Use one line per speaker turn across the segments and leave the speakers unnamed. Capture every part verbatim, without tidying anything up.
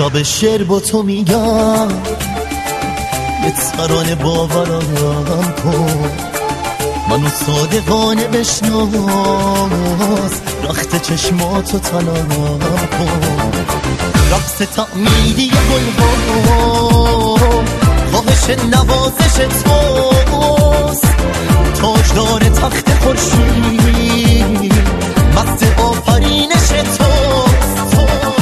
شب شعر با تو میگم یه ترانه باورم کن، منو صادقانه بشناس، رخت چشماتو تنام کن. رقص تعمیدی گلها خواهش نوازش توست، تاجدار تخت خورشید مست آفرینش توست.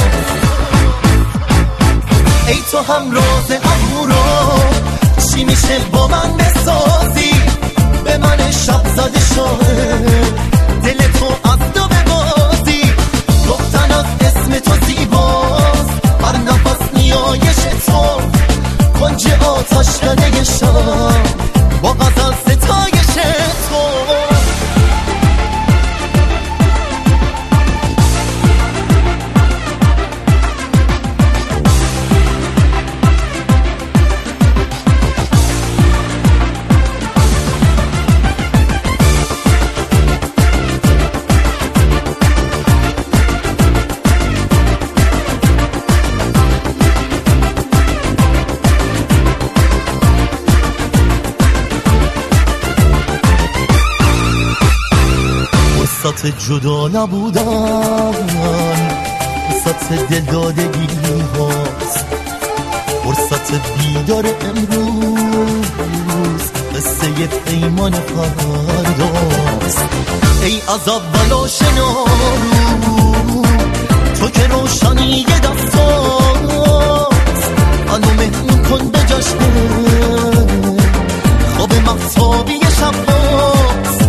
ای تو هم راز اهورا، چی میشه با من بسازی؟ به من شب زده شاهد دل تو از دو ببازی. گفتن از اسم تو زیباست، هر نفس نیایش تو، کنج آتش کده شب با غزل ستایش تو. فرصت جدا نبودن، فرصت دلدادگی هاست، فرصت بیدار امروز قصه پیمان فرداست. ای از اول آشنا رو تو که روشنی دستاست، منو مهمون کن به جشن خواب مغتابی شباست.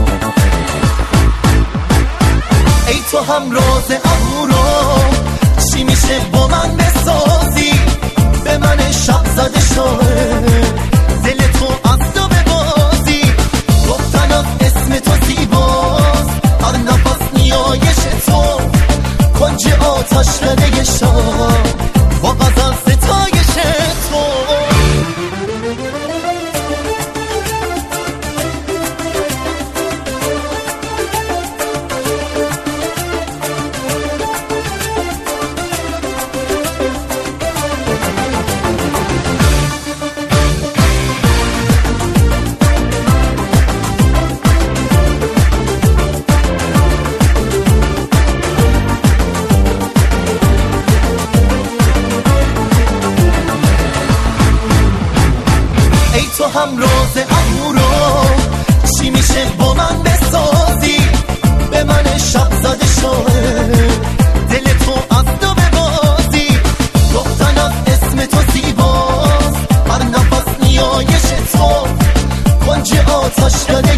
ای تو هم راز اهورا، چی میشه با من بسازی؟ به من شب زده شاهد دل تو از دو ببازی. گفتن از اسم تو زیباست، هر نفس نیایش تو، کنج آتش کده شب با غزل ستایش تو. تو هم راز اهورا، چی میشه با من بسازی؟ به من شب زده شاهد دل تو از دو ببازی. گفتن از اسم تو زیباست، هر نفس نیایش تو، کنج آتش کده